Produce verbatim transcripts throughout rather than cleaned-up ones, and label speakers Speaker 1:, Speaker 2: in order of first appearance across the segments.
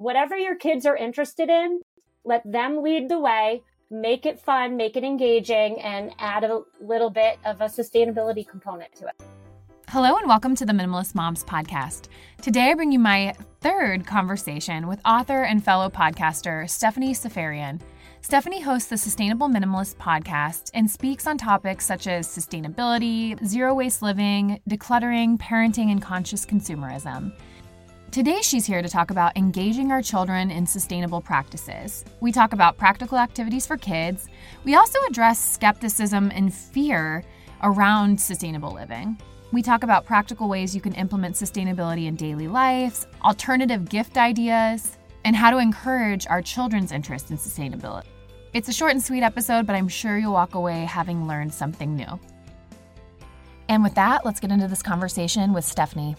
Speaker 1: whatever your kids are interested in, let them lead the way, make it fun, make it engaging, and add a little bit of a sustainability component to it.
Speaker 2: Hello and welcome to the Minimalist Moms Podcast. Today I bring you my third conversation with author and fellow podcaster Stephanie Seferian. Stephanie hosts the Sustainable Minimalist Podcast and speaks on topics such as sustainability, zero-waste living, decluttering, parenting, and conscious consumerism. Today, she's here to talk about engaging our children in sustainable practices. We talk about practical activities for kids. We also address skepticism and fear around sustainable living. We talk about practical ways you can implement sustainability in daily life, alternative gift ideas, and how to encourage our children's interest in sustainability. It's a short and sweet episode, but I'm sure you'll walk away having learned something new. And with that, let's get into this conversation with Stephanie.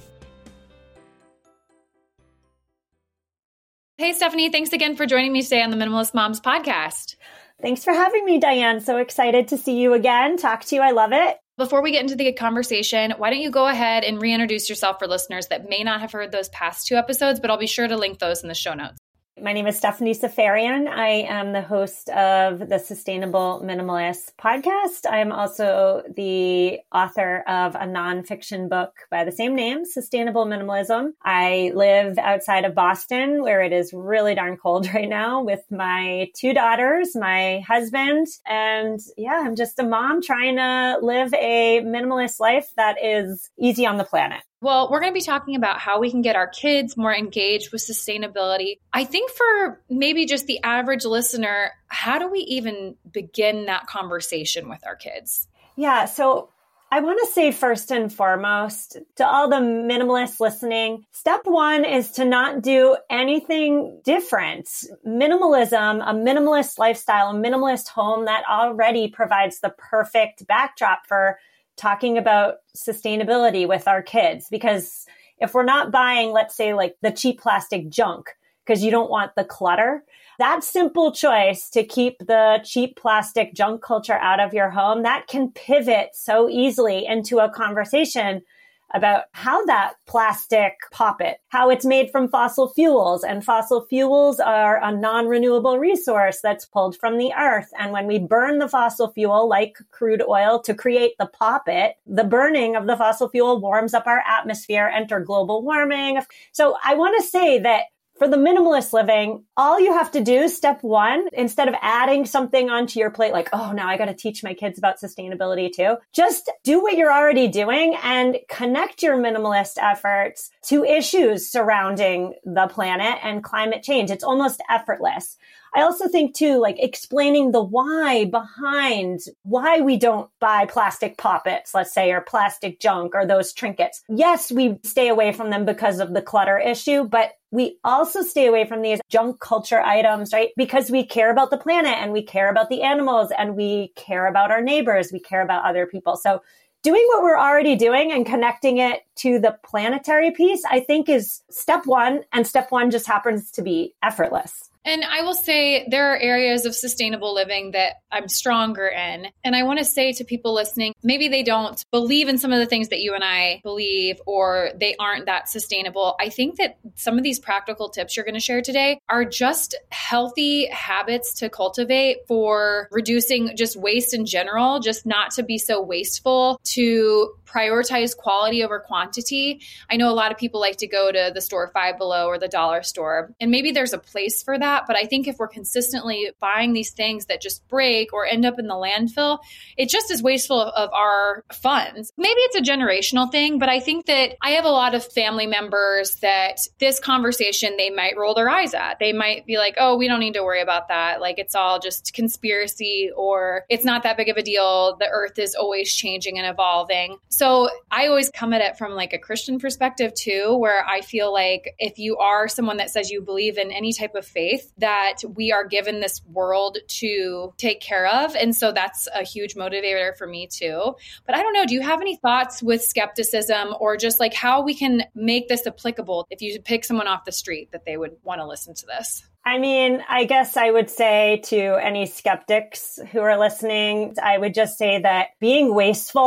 Speaker 2: Hey, Stephanie, thanks again for joining me today on the Minimalist Moms Podcast.
Speaker 1: Thanks for having me, Diane. So excited to see you again. Talk to you. I love it.
Speaker 2: Before we get into the conversation, why don't you go ahead and reintroduce yourself for listeners that may not have heard those past two episodes, but I'll be sure to link those in the show notes.
Speaker 1: My name is Stephanie Seferian. I am the host of the Sustainable Minimalist Podcast. I am also the author of a nonfiction book by the same name, Sustainable Minimalism. I live outside of Boston, where it is really darn cold right now, with my two daughters, my husband, and yeah, I'm just a mom trying to live a minimalist life that is easy on the planet.
Speaker 2: Well, we're going to be talking about how we can get our kids more engaged with sustainability. I think for maybe just the average listener, how do we even begin that conversation with our kids?
Speaker 1: Yeah, so I want to say first and foremost to all the minimalists listening, step one is to not do anything different. Minimalism, a minimalist lifestyle, a minimalist home that already provides the perfect backdrop for talking about sustainability with our kids. Because if we're not buying, let's say, like the cheap plastic junk, because you don't want the clutter, that simple choice to keep the cheap plastic junk culture out of your home, that can pivot so easily into a conversation about how that plastic poppet, how it's made from fossil fuels. And fossil fuels are a non-renewable resource that's pulled from the earth. And when we burn the fossil fuel, like crude oil, to create the poppet, the burning of the fossil fuel warms up our atmosphere, enter global warming. So I want to say that for the minimalist living, all you have to do, step one, instead of adding something onto your plate, like, oh, now I got to teach my kids about sustainability too, just do what you're already doing and connect your minimalist efforts to issues surrounding the planet and climate change. It's almost effortless. I also think too, like explaining the why behind why we don't buy plastic poppets, let's say, or plastic junk or those trinkets. Yes, we stay away from them because of the clutter issue, but we also stay away from these junk culture items, right? Because we care about the planet and we care about the animals and we care about our neighbors. We care about other people. So doing what we're already doing and connecting it to the planetary piece, I think is step one. And step one just happens to be effortless.
Speaker 2: And I will say there are areas of sustainable living that I'm stronger in. And I want to say to people listening, maybe they don't believe in some of the things that you and I believe, or they aren't that sustainable. I think that some of these practical tips you're going to share today are just healthy habits to cultivate for reducing just waste in general, just not to be so wasteful, to prioritize quality over quantity. I know a lot of people like to go to the store Five Below or the dollar store, and maybe there's a place for that. But I think if we're consistently buying these things that just break or end up in the landfill, it just is wasteful of our funds. Maybe it's a generational thing, but I think that I have a lot of family members that this conversation, they might roll their eyes at. They might be like, oh, we don't need to worry about that. Like it's all just conspiracy, or it's not that big of a deal. The earth is always changing and evolving. So I always come at it from like a Christian perspective too, where I feel like if you are someone that says you believe in any type of faith, that we are given this world to take care of. And so that's a huge motivator for me too. But I don't know, do you have any thoughts with skepticism or just like how we can make this applicable if you pick someone off the street that they would want to listen to this?
Speaker 1: I mean, I guess I would say to any skeptics who are listening, I would just say that being wasteful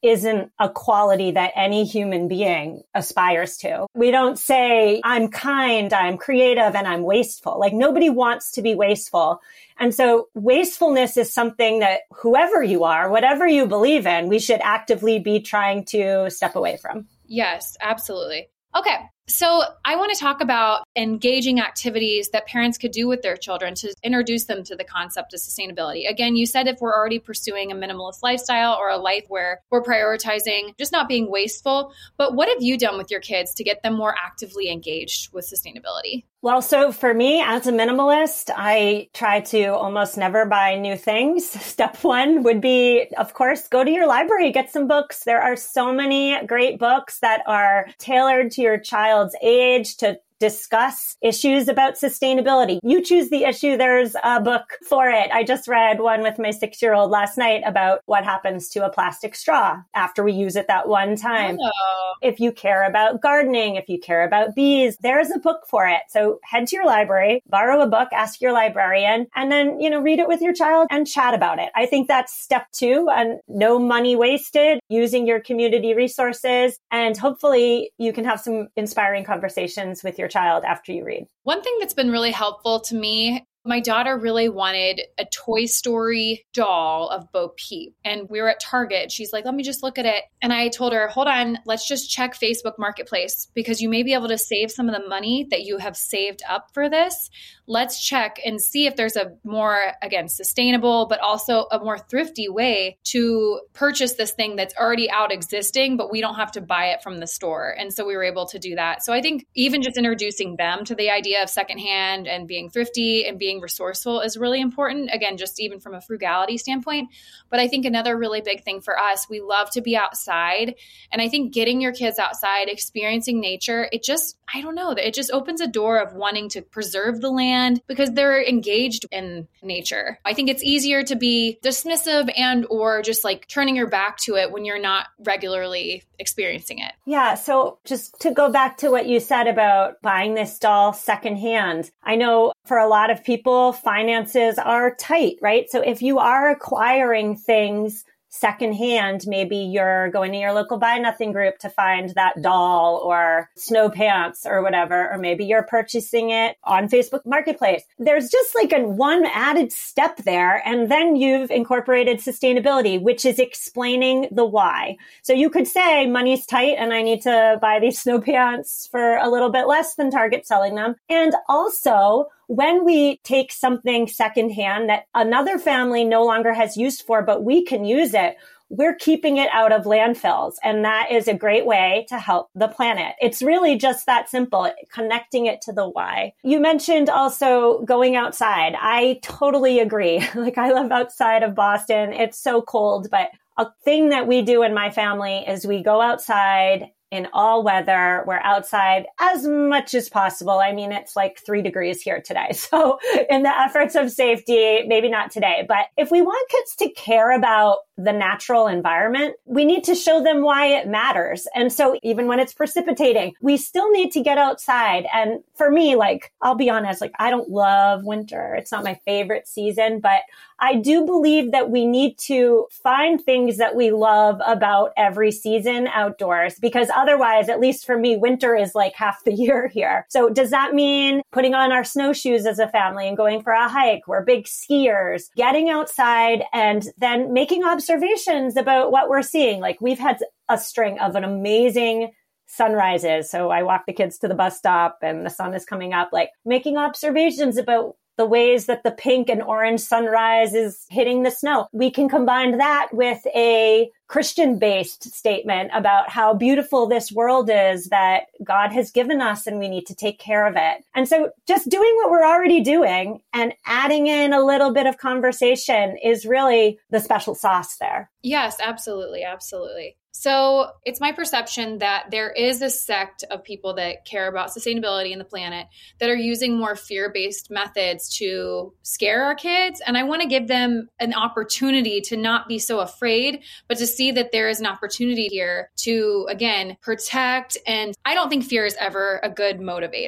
Speaker 1: isn't a quality that any human being aspires to. We don't say, I'm kind, I'm creative, and I'm wasteful. Like nobody wants to be wasteful. And so wastefulness is something that whoever you are, whatever you believe in, we should actively be trying to step away from.
Speaker 2: Yes, absolutely. Okay. So I want to talk about engaging activities that parents could do with their children to introduce them to the concept of sustainability. Again, you said if we're already pursuing a minimalist lifestyle or a life where we're prioritizing just not being wasteful, but what have you done with your kids to get them more actively engaged with sustainability?
Speaker 1: Well, so for me as a minimalist, I try to almost never buy new things. Step one would be, of course, go to your library, get some books. There are so many great books that are tailored to your child's age to discuss issues about sustainability. You choose the issue, there's a book for it. I just read one with my six-year-old last night about what happens to a plastic straw after we use it that one time.
Speaker 2: Oh.
Speaker 1: If you care about gardening, if you care about bees, there's a book for it. So head to your library, borrow a book, ask your librarian, and then, you know, read it with your child and chat about it. I think that's step two, and no money wasted, using your community resources, and hopefully you can have some inspiring conversations with your child after you read.
Speaker 2: One thing that's been really helpful to me, my daughter really wanted a Toy Story doll of Bo Peep. And we were at Target. She's like, let me just look at it. And I told her, hold on, let's just check Facebook Marketplace because you may be able to save some of the money that you have saved up for this. Let's check and see if there's a more, again, sustainable, but also a more thrifty way to purchase this thing that's already out existing, but we don't have to buy it from the store. And so we were able to do that. So I think even just introducing them to the idea of secondhand and being thrifty and being resourceful is really important. Again, just even from a frugality standpoint. But I think another really big thing for us, we love to be outside. And I think getting your kids outside, experiencing nature, it just, I don't know, it just opens a door of wanting to preserve the land because they're engaged in nature. I think it's easier to be dismissive and or just like turning your back to it when you're not regularly experiencing it.
Speaker 1: Yeah. So just to go back to what you said about buying this doll secondhand, I know for a lot of people, finances are tight, right? So if you are acquiring things secondhand, maybe you're going to your local Buy Nothing group to find that doll or snow pants or whatever, or maybe you're purchasing it on Facebook Marketplace. There's just like a one added step there. And then you've incorporated sustainability, which is explaining the why. So you could say money's tight and I need to buy these snow pants for a little bit less than Target selling them. And also, when we take something secondhand that another family no longer has use for, but we can use it, we're keeping it out of landfills. And that is a great way to help the planet. It's really just that simple, connecting it to the why. You mentioned also going outside. I totally agree. Like I live outside of Boston. It's so cold, but a thing that we do in my family is we go outside in all weather. We're outside as much as possible. I mean, it's like three degrees here today. So in the efforts of safety, maybe not today, but if we want kids to care about the natural environment, we need to show them why it matters. And so even when it's precipitating, we still need to get outside. And for me, like, I'll be honest, like, I don't love winter. It's not my favorite season, but I do believe that we need to find things that we love about every season outdoors, because otherwise, at least for me, winter is like half the year here. So does that mean putting on our snowshoes as a family and going for a hike? We're big skiers, getting outside and then making observations about what we're seeing. Like we've had a string of an amazing sunrises. So I walk the kids to the bus stop and the sun is coming up, like making observations about the ways that the pink and orange sunrise is hitting the snow. We can combine that with a Christian-based statement about how beautiful this world is that God has given us and we need to take care of it. And so just doing what we're already doing and adding in a little bit of conversation is really the special sauce there.
Speaker 2: Yes, absolutely. Absolutely. So it's my perception that there is a sect of people that care about sustainability and the planet that are using more fear-based methods to scare our kids. And I want to give them an opportunity to not be so afraid, but to see that there is an opportunity here to, again, protect. And I don't think fear is ever a good motivator.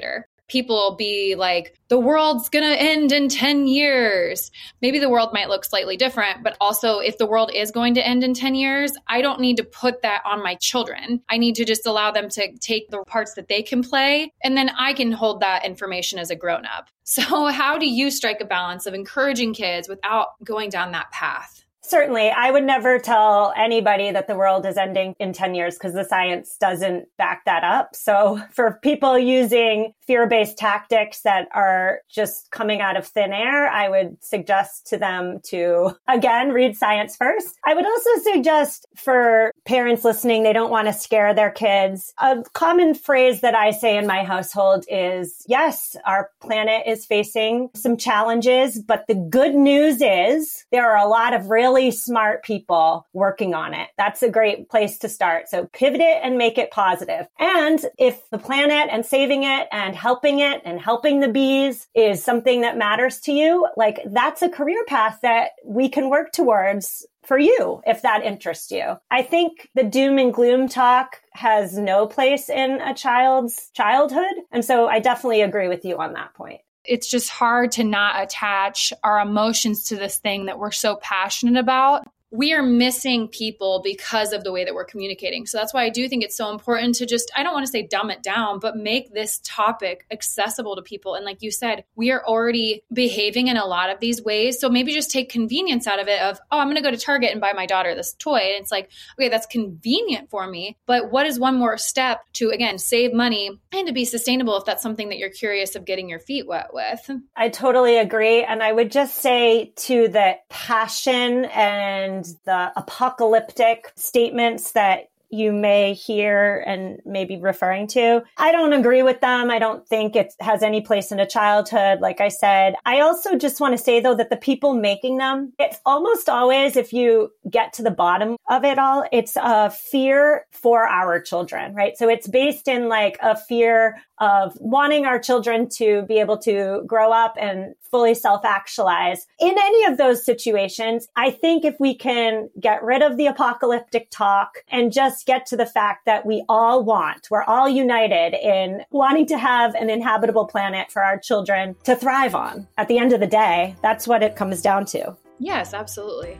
Speaker 2: people will be like, the world's going to end in ten years. Maybe the world might look slightly different, but also if the world is going to end in ten years, I don't need to put that on my children. I need to just allow them to take the parts that they can play, and then I can hold that information as a grown-up. So how do you strike a balance of encouraging kids without going down that path?
Speaker 1: Certainly. I would never tell anybody that the world is ending in ten years because the science doesn't back that up. So for people using fear-based tactics that are just coming out of thin air, I would suggest to them to, again, read science first. I would also suggest for parents listening, they don't want to scare their kids. A common phrase that I say in my household is, yes, our planet is facing some challenges, but the good news is there are a lot of really smart people working on it. That's a great place to start. So pivot it and make it positive. And if the planet and saving it and helping it and helping the bees is something that matters to you, like that's a career path that we can work towards for you, if that interests you. I think the doom and gloom talk has no place in a child's childhood. And so I definitely agree with you on that point.
Speaker 2: It's just hard to not attach our emotions to this thing that we're so passionate about. We are missing people because of the way that we're communicating. So that's why I do think it's so important to just, I don't want to say dumb it down, but make this topic accessible to people. And like you said, we are already behaving in a lot of these ways. So maybe just take convenience out of it of, oh, I'm going to go to Target and buy my daughter this toy. And it's like, okay, that's convenient for me. But what is one more step to, again, save money and to be sustainable if that's something that you're curious of getting your feet wet with?
Speaker 1: I totally agree. And I would just say to the passion and the apocalyptic statements that you may hear and maybe referring to, I don't agree with them. I don't think it has any place in a childhood. Like I said, I also just want to say though that the people making them, it's almost always, if you get to the bottom of it all, it's a fear for our children, right? So it's based in like a fear of wanting our children to be able to grow up and fully self-actualize. In any of those situations, I think if we can get rid of the apocalyptic talk and just get to the fact that we all want, we're all united in wanting to have an inhabitable planet for our children to thrive on. At the end of the day, that's what it comes down to.
Speaker 2: Yes, absolutely.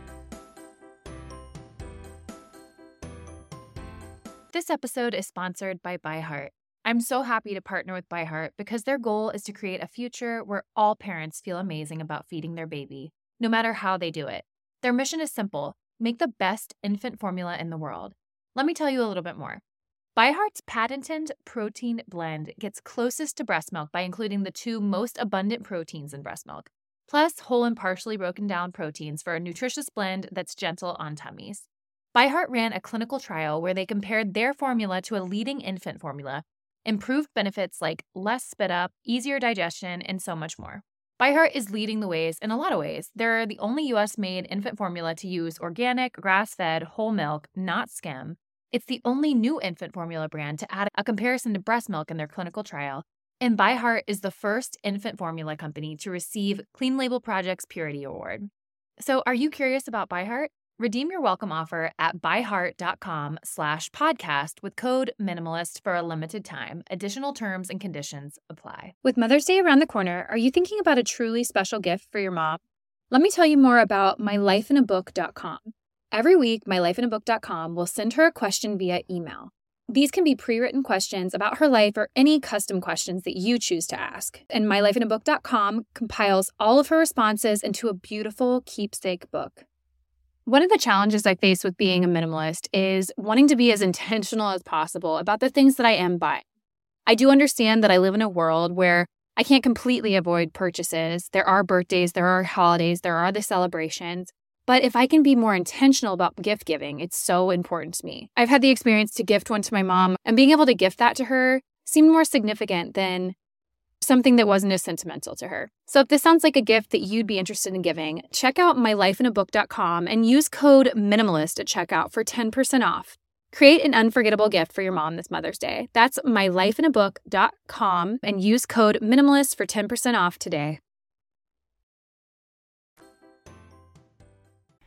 Speaker 3: This episode is sponsored by ByHeart. I'm so happy to partner with ByHeart because their goal is to create a future where all parents feel amazing about feeding their baby, no matter how they do it. Their mission is simple: make the best infant formula in the world. Let me tell you a little bit more. ByHeart's patented protein blend gets closest to breast milk by including the two most abundant proteins in breast milk, plus whole and partially broken down proteins for a nutritious blend that's gentle on tummies. ByHeart ran a clinical trial where they compared their formula to a leading infant formula, improved benefits like less spit up, easier digestion, and so much more. ByHeart is leading the ways in a lot of ways. They're the only U S-made infant formula to use organic, grass-fed, whole milk, not skim. It's the only new infant formula brand to add a comparison to breast milk in their clinical trial. And ByHeart is the first infant formula company to receive Clean Label Project's Purity Award. So are you curious about ByHeart? Redeem your welcome offer at byheart.com slash podcast with code minimalist for a limited time. Additional terms and conditions apply.
Speaker 4: With Mother's Day around the corner, are you thinking about a truly special gift for your mom? Let me tell you more about my life in a book dot com. Every week, my life in a book dot com will send her a question via email. These can be pre-written questions about her life or any custom questions that you choose to ask. And my life in a book dot com compiles all of her responses into a beautiful keepsake book. One of the challenges I face with being a minimalist is wanting to be as intentional as possible about the things that I am buying. I do understand that I live in a world where I can't completely avoid purchases. There are birthdays, there are holidays, there are the celebrations. But if I can be more intentional about gift giving, it's so important to me. I've had the experience to gift one to my mom, and being able to gift that to her seemed more significant than something that wasn't as sentimental to her. So if this sounds like a gift that you'd be interested in giving, check out my life in a book dot com and use code MINIMALIST at checkout for ten percent off. Create an unforgettable gift for your mom this Mother's Day. That's my life in a book dot com and use code MINIMALIST for ten percent off today.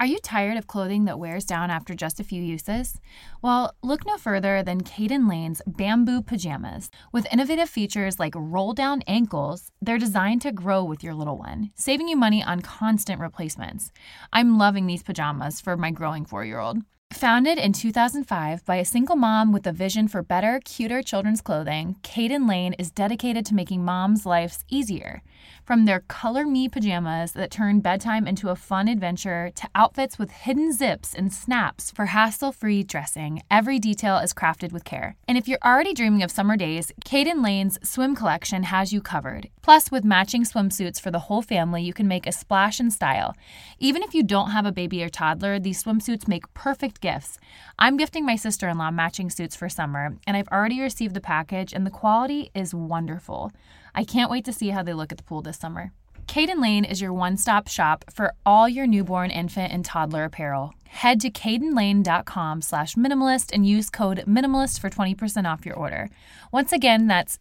Speaker 3: Are you tired of clothing that wears down after just a few uses? Well, look no further than Caden Lane's Bamboo Pajamas. With innovative features like roll-down ankles, they're designed to grow with your little one, saving you money on constant replacements. I'm loving these pajamas for my growing four-year-old. Founded in two thousand five by a single mom with a vision for better, cuter children's clothing, Caden Lane is dedicated to making moms' lives easier. From their Color Me pajamas that turn bedtime into a fun adventure to outfits with hidden zips and snaps for hassle-free dressing, every detail is crafted with care. And if you're already dreaming of summer days, Caden Lane's swim collection has you covered. Plus, with matching swimsuits for the whole family, you can make a splash in style. Even if you don't have a baby or toddler, these swimsuits make perfect gifts. I'm gifting my sister-in-law matching suits for summer, and I've already received the package, and the quality is wonderful. I can't wait to see how they look at the pool this summer. Caden Lane is your one-stop shop for all your newborn, infant, and toddler apparel. Head to cadenlane.com slash minimalist and use code minimalist for twenty percent off your order. Once again, that's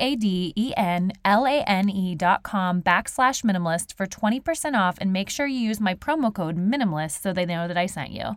Speaker 3: C-A-D-E-N-L-A-N-E dot com backslash minimalist for twenty percent off, and make sure you use my promo code minimalist so they know that I sent you.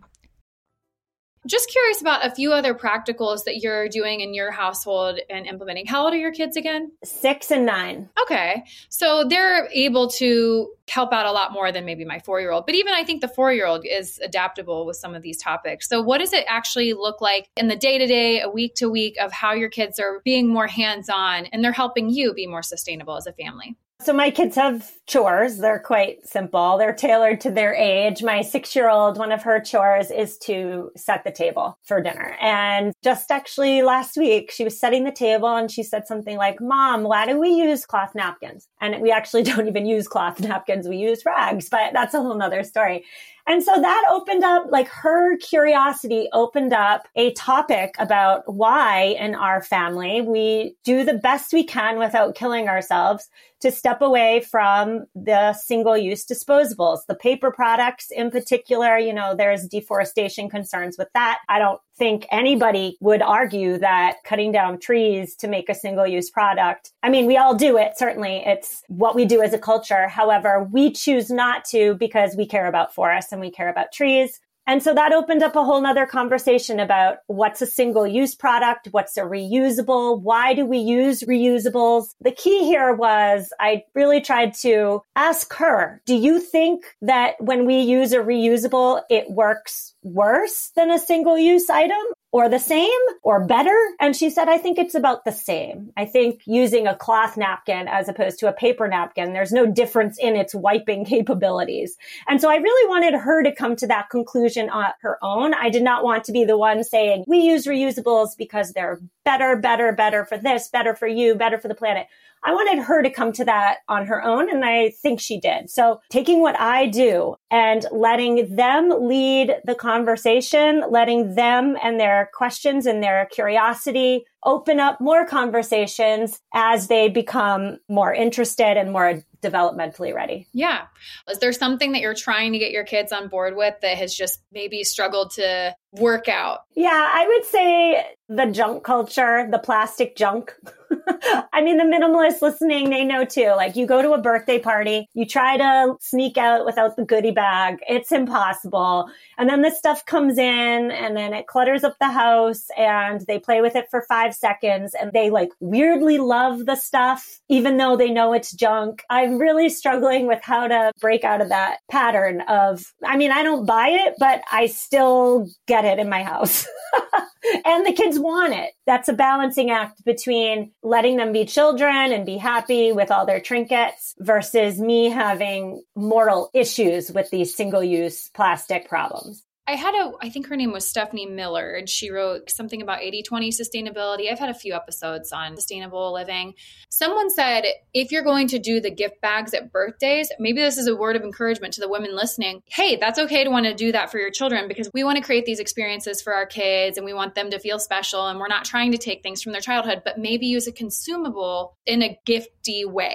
Speaker 2: Just curious about a few other practicals that you're doing in your household and implementing. How old are your kids again?
Speaker 1: Six and nine.
Speaker 2: Okay. So they're able to help out a lot more than maybe my four-year-old. But even I think the four-year-old is adaptable with some of these topics. So what does it actually look like in the day-to-day, a week-to-week of how your kids are being more hands-on and they're helping you be more sustainable as a family?
Speaker 1: So my kids have chores. They're quite simple. They're tailored to their age. My six-year-old, one of her chores is to set the table for dinner. And just actually last week, she was setting the table and she said something like, Mom, why do we use cloth napkins? And we actually don't even use cloth napkins. We use rags, but that's a whole nother story. And so that opened up, like her curiosity opened up a topic about why in our family we do the best we can without killing ourselves to step away from the single-use disposables, the paper products in particular. You know, there's deforestation concerns with that. I don't think anybody would argue that cutting down trees to make a single-use product, I mean, we all do it. Certainly, it's what we do as a culture. However, we choose not to because we care about forests and we care about trees. And so that opened up a whole nother conversation about what's a single-use product, what's a reusable, why do we use reusables? The key here was I really tried to ask her, do you think that when we use a reusable, it works worse than a single-use item? Or the same or better? And she said, I think it's about the same. I think using a cloth napkin as opposed to a paper napkin, there's no difference in its wiping capabilities. And so I really wanted her to come to that conclusion on her own. I did not want to be the one saying, we use reusables because they're better, better, better for this, better for you, better for the planet. I wanted her to come to that on her own, and I think she did. So taking what I do and letting them lead the conversation, letting them and their questions and their curiosity open up more conversations as they become more interested and more developmentally ready.
Speaker 2: Yeah. Is there something that you're trying to get your kids on board with that has just maybe struggled to work out?
Speaker 1: Yeah, I would say the junk culture, the plastic junk. I mean, the minimalists listening, they know too. Like you go to a birthday party, you try to sneak out without the goodie bag. It's impossible. And then this stuff comes in and then it clutters up the house and they play with it for five seconds and they like weirdly love the stuff, even though they know it's junk. I'm really struggling with how to break out of that pattern of, I mean, I don't buy it, but I still get it in my house. And the kids want it. That's a balancing act between letting them be children and be happy with all their trinkets versus me having moral issues with these single-use plastic problems.
Speaker 2: I had a, I think her name was Stephanie Millard. She wrote something about eighty twenty sustainability. I've had a few episodes on sustainable living. Someone said, if you're going to do the gift bags at birthdays, maybe this is a word of encouragement to the women listening. Hey, that's okay to want to do that for your children because we want to create these experiences for our kids and we want them to feel special. And we're not trying to take things from their childhood, but maybe use a consumable in a gifty way.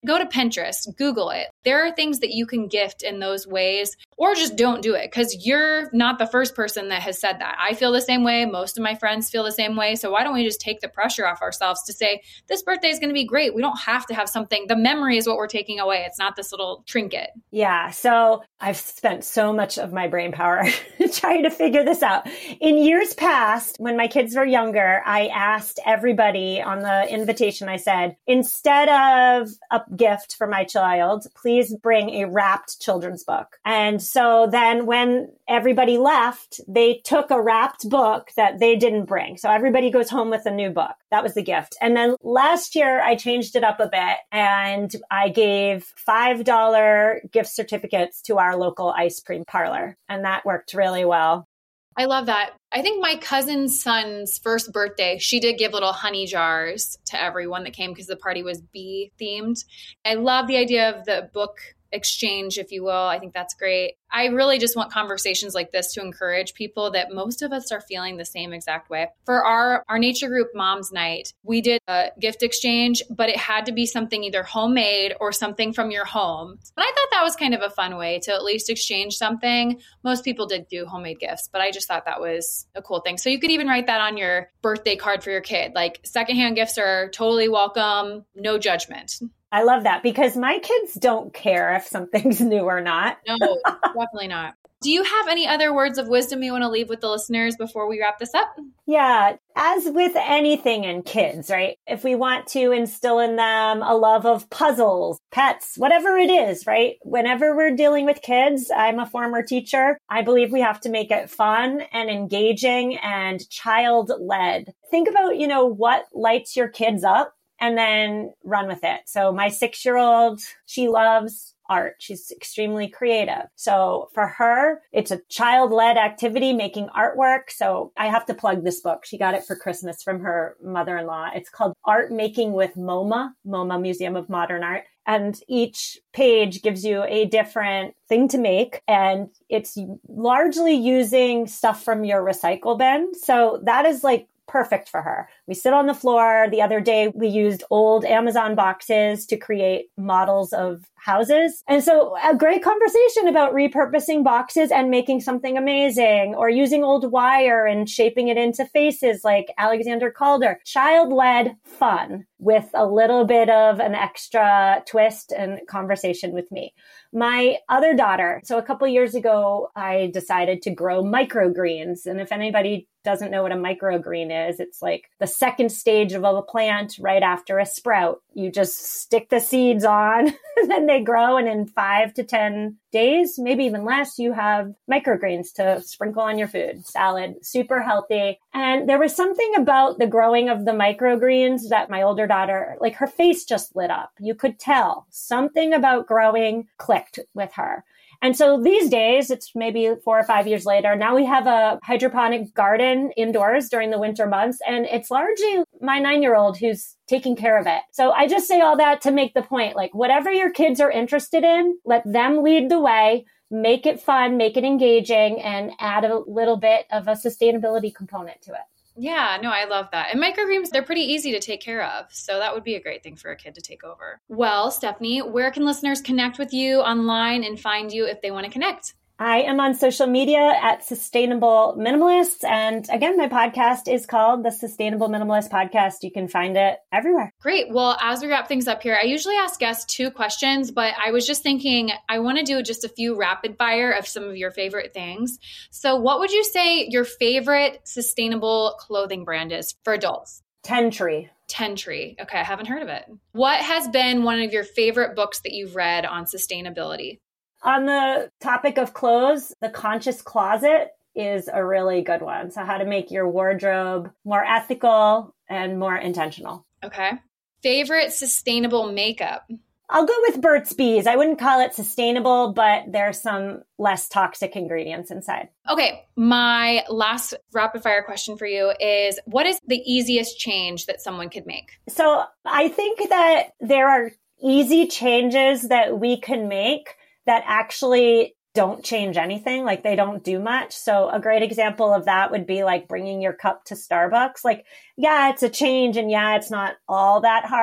Speaker 2: Go to Pinterest, Google it. There are things that you can gift in those ways, or just don't do it because you're not the first person that has said that. I feel the same way. Most of my friends feel the same way. So why don't we just take the pressure off ourselves to say, this birthday is going to be great. We don't have to have something. The memory is what we're taking away. It's not this little trinket.
Speaker 1: Yeah. So I've spent so much of my brain power trying to figure this out. In years past, when my kids were younger, I asked everybody on the invitation, I said, instead of a gift for my child, please bring a wrapped children's book. And so then when everybody left, they took a wrapped book that they didn't bring. So everybody goes home with a new book. That was the gift. And then last year I changed it up a bit and I gave five dollars gift certificates to our local ice cream parlor. And that worked really well.
Speaker 2: I love that. I think my cousin's son's first birthday, she did give little honey jars to everyone that came because the party was bee themed. I love the idea of the book exchange, if you will. I think that's great. I really just want conversations like this to encourage people that most of us are feeling the same exact way. For our, our nature group Mom's Night, we did a gift exchange, but it had to be something either homemade or something from your home. And I thought that was kind of a fun way to at least exchange something. Most people did do homemade gifts, but I just thought that was a cool thing. So you could even write that on your birthday card for your kid. Like secondhand gifts are totally welcome, no judgment.
Speaker 1: I love that because my kids don't care if something's new or not.
Speaker 2: No, definitely not. Do you have any other words of wisdom you want to leave with the listeners before we wrap this up?
Speaker 1: Yeah, as with anything in kids, right? If we want to instill in them a love of puzzles, pets, whatever it is, right? Whenever we're dealing with kids, I'm a former teacher. I believe we have to make it fun and engaging and child-led. Think about, you know, what lights your kids up and then run with it. So my six-year-old, she loves art. She's extremely creative. So for her, it's a child-led activity, making artwork. So I have to plug this book. She got it for Christmas from her mother-in-law. It's called Art Making with MoMA, MoMA Museum of Modern Art. And each page gives you a different thing to make. And it's largely using stuff from your recycle bin. So that is like perfect for her. We sit on the floor. The other day, we used old Amazon boxes to create models of houses. And so a great conversation about repurposing boxes and making something amazing, or using old wire and shaping it into faces like Alexander Calder. Child-led fun with a little bit of an extra twist and conversation with me. My other daughter, so a couple years ago, I decided to grow microgreens. And if anybody doesn't know what a microgreen is, it's like the second stage of a plant right after a sprout. You just stick the seeds on and then they grow. And in five to ten days, maybe even less, you have microgreens to sprinkle on your food. Salad, super healthy. And there was something about the growing of the microgreens that my older daughter, like her face just lit up. You could tell something about growing clicked with her. And so these days, it's maybe four or five years later, now we have a hydroponic garden indoors during the winter months, and it's largely my nine-year-old who's taking care of it. So I just say all that to make the point, like whatever your kids are interested in, let them lead the way, make it fun, make it engaging, and add a little bit of a sustainability component to it.
Speaker 2: Yeah, no, I love that. And microgreens, they're pretty easy to take care of. So that would be a great thing for a kid to take over. Well, Stephanie, where can listeners connect with you online and find you if they want to connect?
Speaker 1: I am on social media at Sustainable Minimalists. And again, my podcast is called the Sustainable Minimalist Podcast. You can find it everywhere.
Speaker 2: Great. Well, as we wrap things up here, I usually ask guests two questions, but I was just thinking I want to do just a few rapid fire of some of your favorite things. So what would you say your favorite sustainable clothing brand is for adults?
Speaker 1: Tentree.
Speaker 2: Tentree. Okay, I haven't heard of it. What has been one of your favorite books that you've read on sustainability?
Speaker 1: On the topic of clothes, The Conscious Closet is a really good one. So how to make your wardrobe more ethical and more intentional.
Speaker 2: Okay. Favorite sustainable makeup?
Speaker 1: I'll go with Burt's Bees. I wouldn't call it sustainable, but there's some less toxic ingredients inside.
Speaker 2: Okay. My last rapid fire question for you is, what is the easiest change that someone could make?
Speaker 1: So I think that there are easy changes that we can make that actually don't change anything. Like they don't do much. So a great example of that would be like bringing your cup to Starbucks. Like, yeah, it's a change and yeah, it's not all that hard,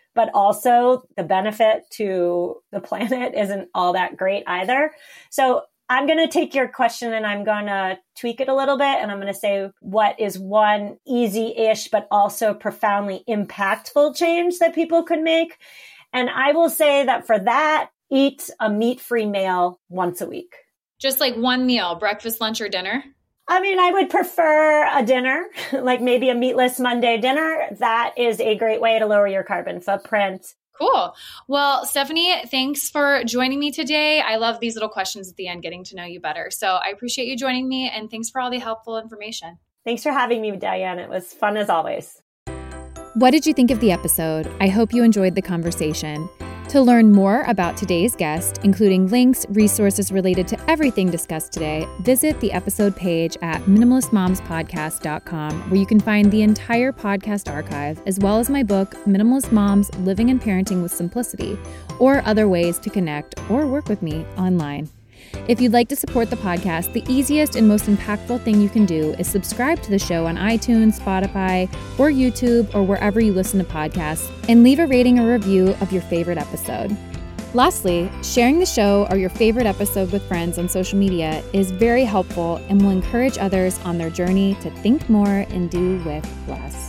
Speaker 1: but also the benefit to the planet isn't all that great either. So I'm going to take your question and I'm going to tweak it a little bit. And I'm going to say what is one easy-ish, but also profoundly impactful change that people could make. And I will say that for that, eat a meat-free meal once a week.
Speaker 2: Just like one meal, breakfast, lunch, or dinner?
Speaker 1: I mean, I would prefer a dinner, like maybe a meatless Monday dinner. That is a great way to lower your carbon footprint.
Speaker 2: Cool. Well, Stephanie, thanks for joining me today. I love these little questions at the end, getting to know you better. So I appreciate you joining me, and thanks for all the helpful information.
Speaker 1: Thanks for having me, Diane. It was fun as always.
Speaker 4: What did you think of the episode? I hope you enjoyed the conversation. To learn more about today's guest, including links, resources related to everything discussed today, visit the episode page at minimalist moms podcast dot com, where you can find the entire podcast archive, as well as my book, Minimalist Moms, Living and Parenting with Simplicity, or other ways to connect or work with me online. If you'd like to support the podcast, the easiest and most impactful thing you can do is subscribe to the show on iTunes, Spotify, or YouTube, or wherever you listen to podcasts, and leave a rating or review of your favorite episode. Lastly, sharing the show or your favorite episode with friends on social media is very helpful and will encourage others on their journey to think more and do with less.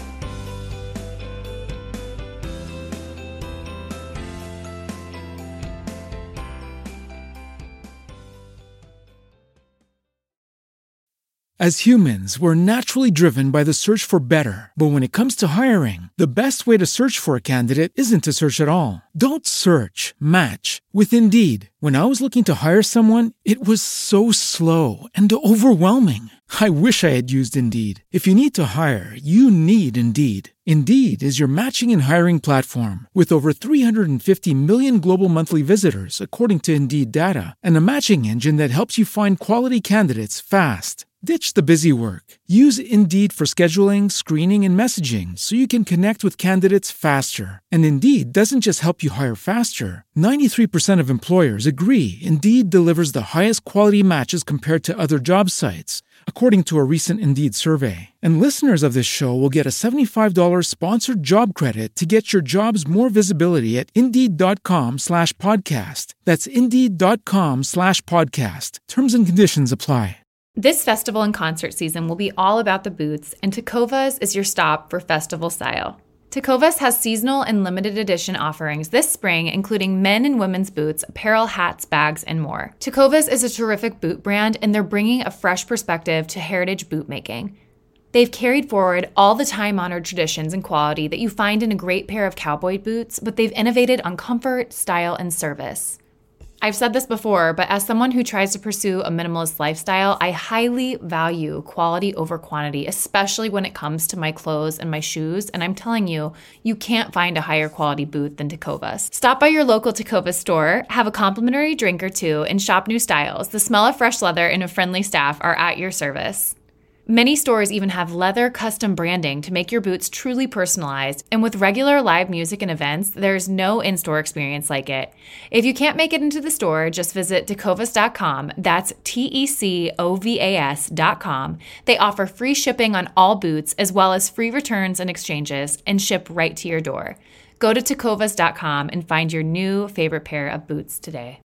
Speaker 5: As humans, we're naturally driven by the search for better. But when it comes to hiring, the best way to search for a candidate isn't to search at all. Don't search, match with Indeed. When I was looking to hire someone, it was so slow and overwhelming. I wish I had used Indeed. If you need to hire, you need Indeed. Indeed is your matching and hiring platform with over three hundred fifty million global monthly visitors, according to Indeed data, and a matching engine that helps you find quality candidates fast. Ditch the busy work. Use Indeed for scheduling, screening, and messaging so you can connect with candidates faster. And Indeed doesn't just help you hire faster. ninety-three percent of employers agree Indeed delivers the highest quality matches compared to other job sites, according to a recent Indeed survey. And listeners of this show will get a seventy-five dollars sponsored job credit to get your jobs more visibility at Indeed.com slash podcast. That's Indeed.com slash podcast. Terms and conditions apply.
Speaker 3: This festival and concert season will be all about the boots, and Tecovas is your stop for festival style. Tecovas has seasonal and limited edition offerings this spring, including men and women's boots, apparel, hats, bags, and more. Tecovas is a terrific boot brand, and they're bringing a fresh perspective to heritage boot making. They've carried forward all the time-honored traditions and quality that you find in a great pair of cowboy boots, but they've innovated on comfort, style, and service. I've said this before, but as someone who tries to pursue a minimalist lifestyle, I highly value quality over quantity, especially when it comes to my clothes and my shoes. And I'm telling you, you can't find a higher quality boot than Tecovas. Stop by your local Tecovas store, have a complimentary drink or two, and shop new styles. The smell of fresh leather and a friendly staff are at your service. Many stores even have leather custom branding to make your boots truly personalized, and with regular live music and events, there's no in-store experience like it. If you can't make it into the store, just visit Tecovas dot com. That's T E C O V A S dot com. They offer free shipping on all boots, as well as free returns and exchanges, and ship right to your door. Go to Tecovas dot com and find your new favorite pair of boots today.